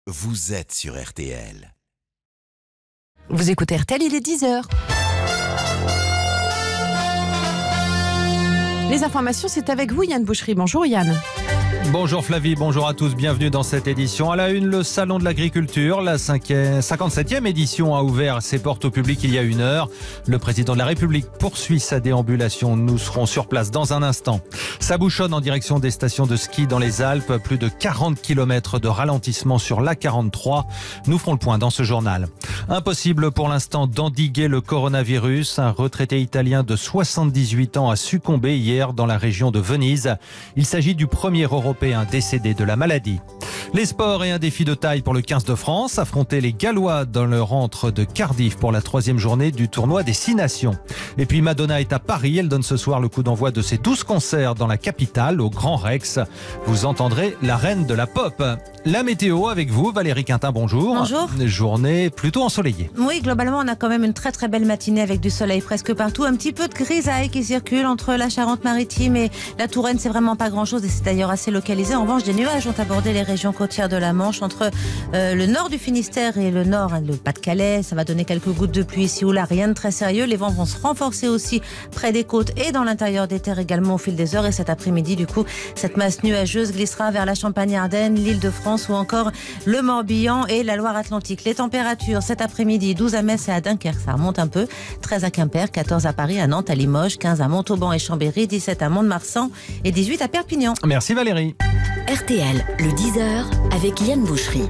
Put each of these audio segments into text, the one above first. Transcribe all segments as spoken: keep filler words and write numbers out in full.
vous êtes sur R T L. Vous écoutez R T L, il est dix heures. Les informations, c'est avec vous, Yann Boucherie. Bonjour Yann. Bonjour Flavie, bonjour à tous, bienvenue dans cette édition. À la une, le Salon de l'Agriculture, la cinquante-septième édition a ouvert ses portes au public il y a une heure. Le président de la République poursuit sa déambulation, nous serons sur place dans un instant. Ça bouchonne en direction des stations de ski dans les Alpes, plus de quarante kilomètres de ralentissement sur l'A quarante-trois. Nous ferons le point dans ce journal. Impossible pour l'instant d'endiguer le coronavirus. Un retraité italien de soixante-dix-huit ans a succombé hier dans la région de Venise. Il s'agit du premier européen décédé de la maladie. Les sports et un défi de taille pour le quinze de France, affronter les Gallois dans leur antre de Cardiff pour la troisième journée du tournoi des Six Nations. Et puis Madonna est à Paris, elle donne ce soir le coup d'envoi de ses douze concerts dans la capitale, au Grand Rex. Vous entendrez la reine de la pop. La météo avec vous, Valérie Quintin, bonjour. Bonjour. Journée plutôt ensoleillée. Oui, globalement, on a quand même une très très belle matinée avec du soleil presque partout. Un petit peu de grisaille qui circule entre la Charente-Maritime et la Touraine, c'est vraiment pas grand-chose et c'est d'ailleurs assez localisé. En revanche, des nuages ont abordé les régions côtières de la Manche entre euh, le nord du Finistère et le nord, hein, le Pas-de-Calais. Ça va donner quelques gouttes de pluie ici ou là, rien de très sérieux. Les vents vont se renforcer aussi près des côtes et dans l'intérieur des terres également au fil des heures. Et cet après-midi, du coup, cette masse nuageuse glissera vers la Champagne-Ardenne, l'Île-de-France ou encore le Morbihan et la Loire-Atlantique. Les températures cet après-midi, douze à Metz et à Dunkerque, ça remonte un peu, treize à Quimper, quatorze à Paris, à Nantes, à Limoges, quinze à Montauban et Chambéry, dix-sept à Mont-de-Marsan et dix-huit à Perpignan. Merci Valérie. R T L, le dix heures, avec Yann Boucherie.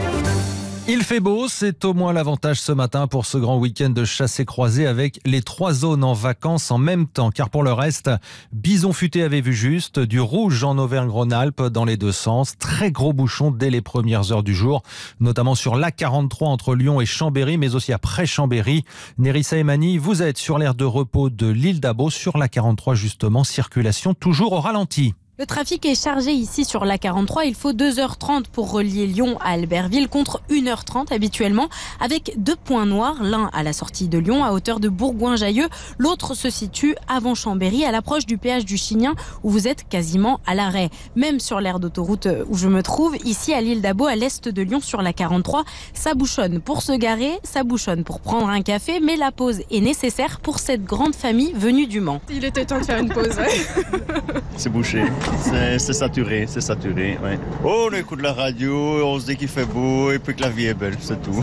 Il fait beau, c'est au moins l'avantage ce matin pour ce grand week-end de chasse et croisée avec les trois zones en vacances en même temps. Car pour le reste, Bison Futé avait vu juste, du rouge en Auvergne-Rhône-Alpes dans les deux sens. Très gros bouchons dès les premières heures du jour, notamment sur l'A quarante-trois entre Lyon et Chambéry, mais aussi après Chambéry. Nérissa Emani, vous êtes sur l'aire de repos de l'île d'Abo, sur l'A quarante-trois justement, circulation toujours au ralenti. Le trafic est chargé ici sur l'A quarante-trois. Il faut deux heures trente pour relier Lyon à Albertville contre une heure trente habituellement, avec deux points noirs, l'un à la sortie de Lyon à hauteur de Bourgoin-Jallieu, l'autre se situe avant Chambéry à l'approche du péage du Chignin où vous êtes quasiment à l'arrêt. Même sur l'aire d'autoroute où je me trouve, ici à l'île d'Abo, à l'est de Lyon sur l'A quarante-trois, ça bouchonne pour se garer, ça bouchonne pour prendre un café, mais la pause est nécessaire pour cette grande famille venue du Mans. Il était temps de faire une pause, ouais. C'est bouché. C'est, c'est saturé, c'est saturé, ouais. Oh, on écoute la radio, on se dit qu'il fait beau et puis que la vie est belle, c'est tout.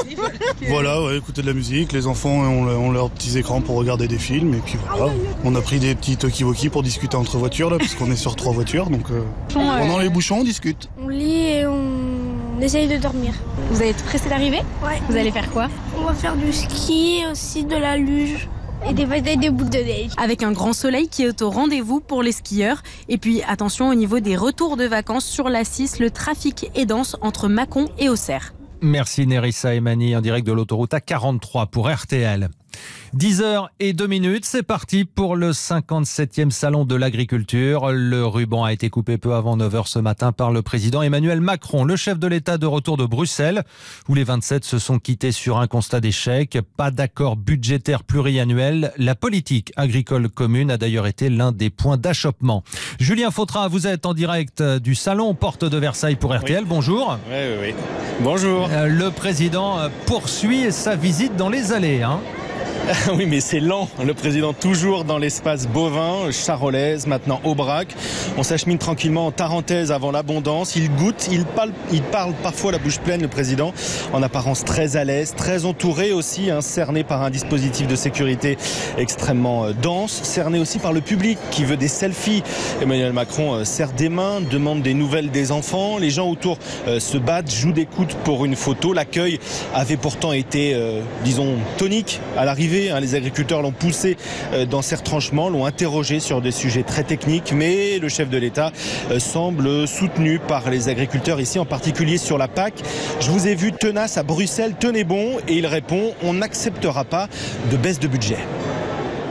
Voilà, ouais, écouter de la musique, les enfants ont, ont leurs petits écrans pour regarder des films et puis voilà. On a pris des petits talkie-walkie pour discuter entre voitures là, puisqu'on est sur trois voitures, donc euh, pendant les bouchons on discute. On lit et on essaye de dormir. Vous allez être pressé d'arriver ? Ouais. Vous allez faire quoi ? On va faire du ski, aussi de la luge. Et des batailles de boules de neige. Avec un grand soleil qui est au rendez-vous pour les skieurs. Et puis attention au niveau des retours de vacances sur l'A six, le trafic est dense entre Mâcon et Auxerre. Merci Nérissa Emani en direct de l'autoroute A quarante-trois pour R T L. dix heures et deux minutes, c'est parti pour le cinquante-septième Salon de l'Agriculture. Le ruban a été coupé peu avant neuf heures ce matin par le président Emmanuel Macron, le chef de l'État de retour de Bruxelles, où les vingt-sept se sont quittés sur un constat d'échec. Pas d'accord budgétaire pluriannuel. La politique agricole commune a d'ailleurs été l'un des points d'achoppement. Julien Fautrat, vous êtes en direct du Salon Porte de Versailles pour R T L. Oui. Bonjour. Oui, oui, oui. Bonjour. Le président poursuit sa visite dans les allées, hein. Oui, mais c'est lent. Le président toujours dans l'espace bovin, charolaise, maintenant Aubrac. On s'achemine tranquillement en Tarentaise avant l'abondance. Il goûte, il parle, il parle parfois la bouche pleine, le président, en apparence très à l'aise, très entouré aussi, hein, cerné par un dispositif de sécurité extrêmement dense, cerné aussi par le public qui veut des selfies. Emmanuel Macron serre des mains, demande des nouvelles des enfants. Les gens autour euh, se battent, jouent des coudes pour une photo. L'accueil avait pourtant été, euh, disons, tonique à l'arrivée. Les agriculteurs l'ont poussé dans ses retranchements, l'ont interrogé sur des sujets très techniques, mais le chef de l'État semble soutenu par les agriculteurs ici, en particulier sur la P A C. Je vous ai vu tenace à Bruxelles, tenez bon, et il répond, on n'acceptera pas de baisse de budget.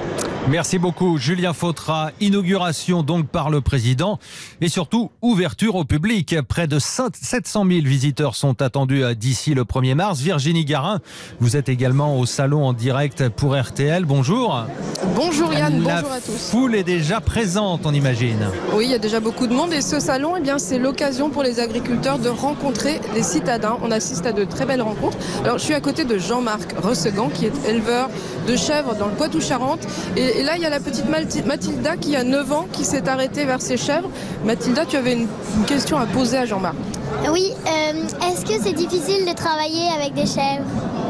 Merci beaucoup Julien Fautra. Inauguration donc par le président et surtout ouverture au public. Près de sept cent mille visiteurs sont attendus d'ici le premier mars. Virginie Garin, vous êtes également au salon en direct pour R T L. Bonjour. Bonjour Yann, La bonjour à tous. La foule est déjà présente, on imagine. Oui, il y a déjà beaucoup de monde et ce salon, eh bien, c'est l'occasion pour les agriculteurs de rencontrer les citadins. On assiste à de très belles rencontres. Alors je suis à côté de Jean-Marc Ressegan qui est éleveur de chèvres dans le Poitou-Charentes. Et Et là, il y a la petite Mathilda qui a neuf ans, qui s'est arrêtée vers ses chèvres. Mathilda, tu avais une, une question à poser à Jean-Marc. Oui, euh, est-ce que c'est difficile de travailler avec des chèvres ?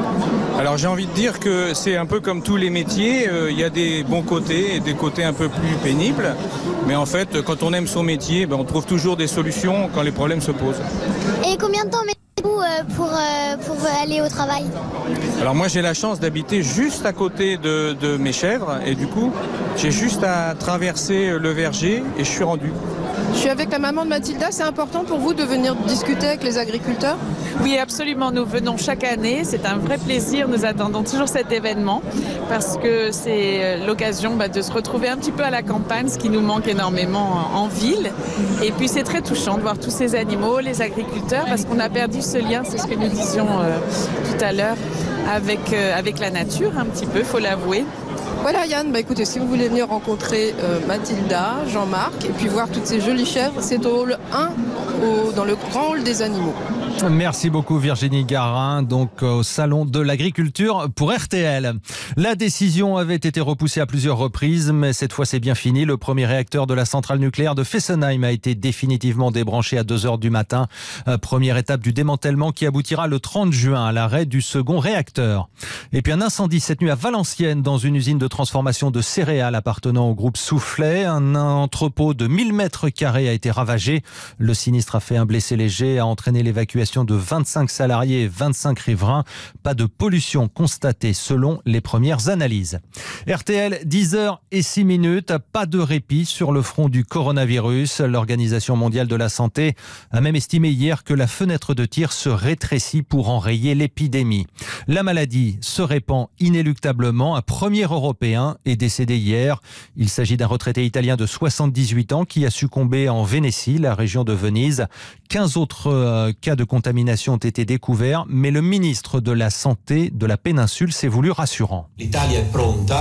Alors j'ai envie de dire que c'est un peu comme tous les métiers, euh, il y a des bons côtés et des côtés un peu plus pénibles. Mais en fait, quand on aime son métier, ben, on trouve toujours des solutions quand les problèmes se posent. Et combien de temps mettez-vous euh, pour, euh, pour aller au travail ? Alors moi j'ai la chance d'habiter juste à côté de, de mes chèvres et du coup j'ai juste à traverser le verger et je suis rendu. Je suis avec la maman de Mathilda, c'est important pour vous de venir discuter avec les agriculteurs ? Oui, absolument, nous venons chaque année, c'est un vrai plaisir, nous attendons toujours cet événement parce que c'est l'occasion bah, de se retrouver un petit peu à la campagne, ce qui nous manque énormément en, en ville. Et puis c'est très touchant de voir tous ces animaux, les agriculteurs, parce qu'on a perdu ce lien, c'est ce que nous disions euh, tout à l'heure, avec, euh, avec la nature un petit peu, il faut l'avouer. Voilà Yann, bah écoutez, si vous voulez venir rencontrer euh, Mathilda, Jean-Marc et puis voir toutes ces jolies chèvres, c'est au hall un, au, dans le grand hall des animaux. Merci beaucoup Virginie Garin, donc au salon de l'agriculture pour R T L. La décision avait été repoussée à plusieurs reprises, mais cette fois c'est bien fini. Le premier réacteur de la centrale nucléaire de Fessenheim a été définitivement débranché à deux heures du matin. Première étape du démantèlement qui aboutira le trente juin à l'arrêt du second réacteur. Et puis un incendie cette nuit à Valenciennes dans une usine de transformation de céréales appartenant au groupe Soufflet. Un entrepôt de mille mètres carrés a été ravagé. Le sinistre a fait un blessé léger, a entraîné l'évacuation de vingt-cinq salariés et vingt-cinq riverains. Pas de pollution constatée selon les premières analyses. R T L, dix heures et six minutes. Pas de répit sur le front du coronavirus. L'Organisation mondiale de la santé a même estimé hier que la fenêtre de tir se rétrécit pour enrayer l'épidémie. La maladie se répand inéluctablement. Un premier Européen est décédé hier. Il s'agit d'un retraité italien de soixante-dix-huit ans qui a succombé en Vénétie, la région de Venise. quinze autres euh, cas de contamination ont été découverts, mais le ministre de la Santé de la péninsule s'est voulu rassurant. L'Italia è pronta.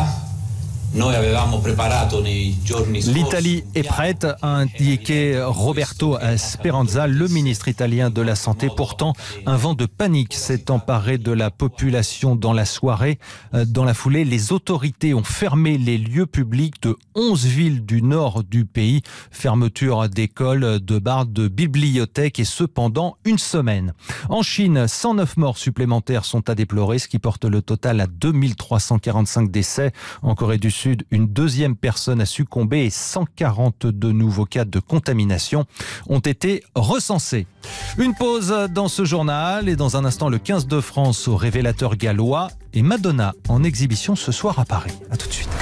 L'Italie est prête, a indiqué Roberto Speranza, le ministre italien de la Santé. Pourtant, un vent de panique s'est emparé de la population dans la soirée. Dans la foulée, les autorités ont fermé les lieux publics de onze villes du nord du pays. Fermeture d'écoles, de bars, de bibliothèques et ce pendant une semaine. En Chine, cent neuf morts supplémentaires sont à déplorer, ce qui porte le total à deux mille trois cent quarante-cinq décès. En Corée du Sud, une deuxième personne a succombé et cent quarante-deux nouveaux cas de contamination ont été recensés. Une pause dans ce journal et dans un instant le quinze de France au révélateur gallois et Madonna en exhibition ce soir à Paris. A tout de suite.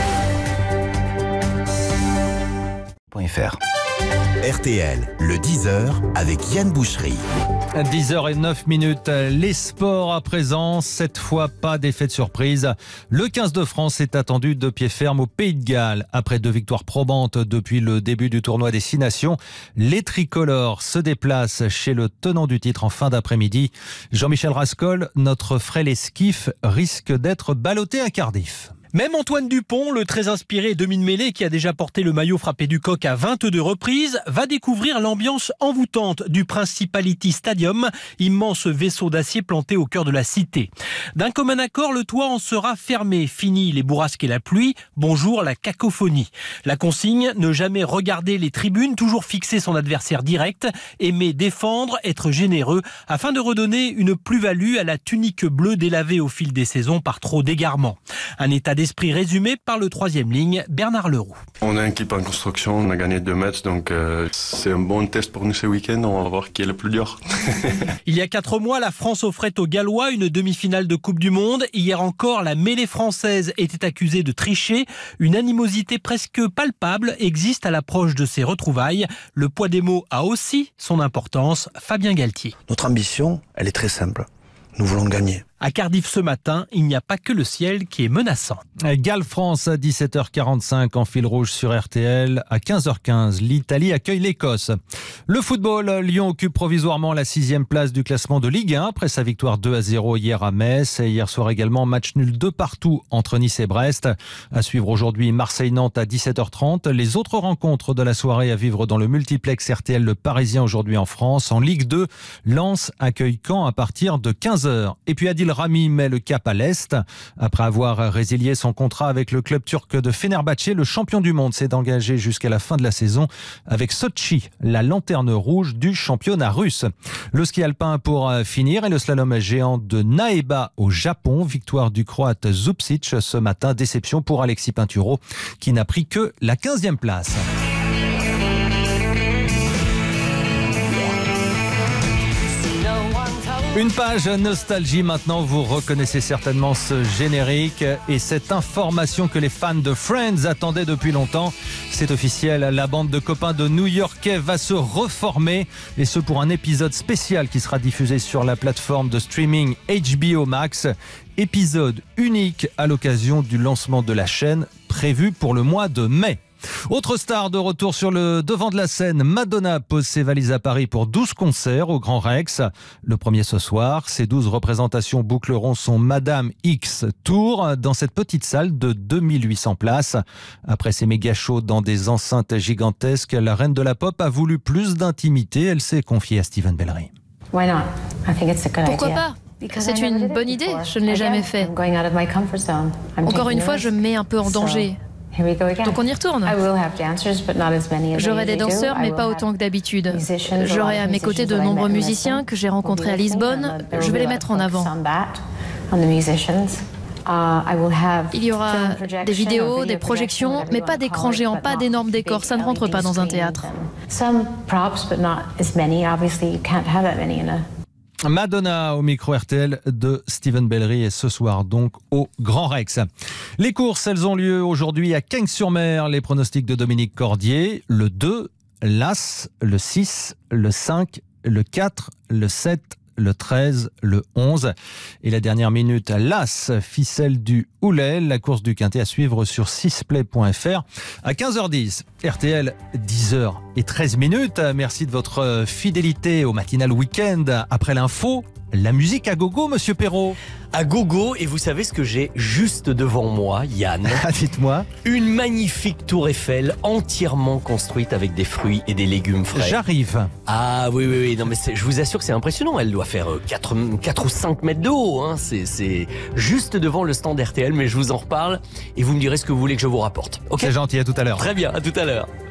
.fr R T L, le dix heures avec Yann Boucherie. dix heures zéro neuf minutes, les sports à présent, cette fois pas d'effet de surprise. Le quinze de France est attendu de pied ferme au Pays de Galles. Après deux victoires probantes depuis le début du tournoi des Six Nations, les tricolores se déplacent chez le tenant du titre en fin d'après-midi. Jean-Michel Rascol, notre frêle esquif, risque d'être ballotté à Cardiff. Même Antoine Dupont, le très inspiré demi-mêlée qui a déjà porté le maillot frappé du coq à vingt-deux reprises, va découvrir l'ambiance envoûtante du Principality Stadium, immense vaisseau d'acier planté au cœur de la cité. D'un commun accord, le toit en sera fermé. Fini les bourrasques et la pluie, bonjour la cacophonie. La consigne, ne jamais regarder les tribunes, toujours fixer son adversaire direct, aimer défendre, être généreux, afin de redonner une plus-value à la tunique bleue délavée au fil des saisons par trop d'égarements. Un état d'esprit résumé par le troisième ligne, Bernard Leroux. On est une équipe en construction, on a gagné deux matchs, donc euh, c'est un bon test pour nous ce week-end, on va voir qui est le plus dur. Il y a quatre mois, la France offrait aux Gallois une demi-finale de Coupe du Monde. Hier encore, la mêlée française était accusée de tricher. Une animosité presque palpable existe à l'approche de ces retrouvailles. Le poids des mots a aussi son importance. Fabien Galtier. Notre ambition, elle est très simple. Nous voulons gagner. À Cardiff ce matin, il n'y a pas que le ciel qui est menaçant. Galles-France à dix-sept heures quarante-cinq en fil rouge sur R T L. À quinze heures quinze, l'Italie accueille l'Écosse. Le football, Lyon occupe provisoirement la sixième place du classement de Ligue un après sa victoire deux à zéro hier à Metz. Et hier soir également, match nul de partout entre Nice et Brest. À suivre aujourd'hui Marseille-Nantes à dix-sept heures trente. Les autres rencontres de la soirée à vivre dans le multiplex R T L Le Parisien aujourd'hui en France. En Ligue deux, Lens accueille Caen à partir de quinze heures. Et puis Adil Rami met le cap à l'Est. Après avoir résilié son contrat avec le club turc de Fenerbahçe, le champion du monde s'est engagé jusqu'à la fin de la saison avec Sochi, la lanterne rouge du championnat russe. Le ski alpin pour finir et le slalom géant de Naeba au Japon. Victoire du Croate Zupcic ce matin. Déception pour Alexis Pinturo qui n'a pris que la quinzième place. Une page nostalgie maintenant, vous reconnaissez certainement ce générique et cette information que les fans de Friends attendaient depuis longtemps. C'est officiel, la bande de copains de New-Yorkais va se reformer et ce pour un épisode spécial qui sera diffusé sur la plateforme de streaming H B O Max. Épisode unique à l'occasion du lancement de la chaîne prévu pour le mois de mai. Autre star de retour sur le devant de la scène, Madonna pose ses valises à Paris pour douze concerts au Grand Rex. Le premier ce soir, ces douze représentations boucleront son Madame X Tour dans cette petite salle de deux mille huit cents places. Après ces méga shows dans des enceintes gigantesques, la reine de la pop a voulu plus d'intimité. Elle s'est confiée à Steven Bellery. Pourquoi pas ? C'est une bonne idée, je ne l'ai jamais fait. Encore une fois, je me mets un peu en danger. Donc on y retourne. J'aurai des danseurs, mais pas autant que d'habitude. J'aurai à mes côtés de nombreux musiciens que j'ai rencontrés à Lisbonne. Je vais les mettre en avant. Il y aura des vidéos, des projections, mais pas d'écran géant, pas d'énormes décors. Ça ne rentre pas dans un théâtre. Madonna au micro R T L de Steven Bellery et ce soir donc au Grand Rex. Les courses, elles ont lieu aujourd'hui à Cagnes-sur-Mer. Les pronostics de Dominique Cordier, le deux, l'As, le six, le cinq, le quatre, le sept, le treize, le onze. Et la dernière minute, l'As, ficelle du Houlet. La course du Quintet à suivre sur sixplay point f r à quinze heures dix. R T L, dix heures treize minutes. Merci de votre fidélité au matinal week-end. Après l'info, la musique à gogo, Monsieur Perrault. À gogo, et vous savez ce que j'ai juste devant moi, Yann? Dites-moi. Une magnifique tour Eiffel entièrement construite avec des fruits et des légumes frais. J'arrive. Ah oui, oui, oui. Non, mais je vous assure que c'est impressionnant. Elle doit faire quatre, quatre ou cinq mètres de haut. Hein. C'est, c'est juste devant le stand R T L, mais je vous en reparle et vous me direz ce que vous voulez que je vous rapporte. Okay, c'est gentil, à tout à l'heure. Très bien, à tout à l'heure.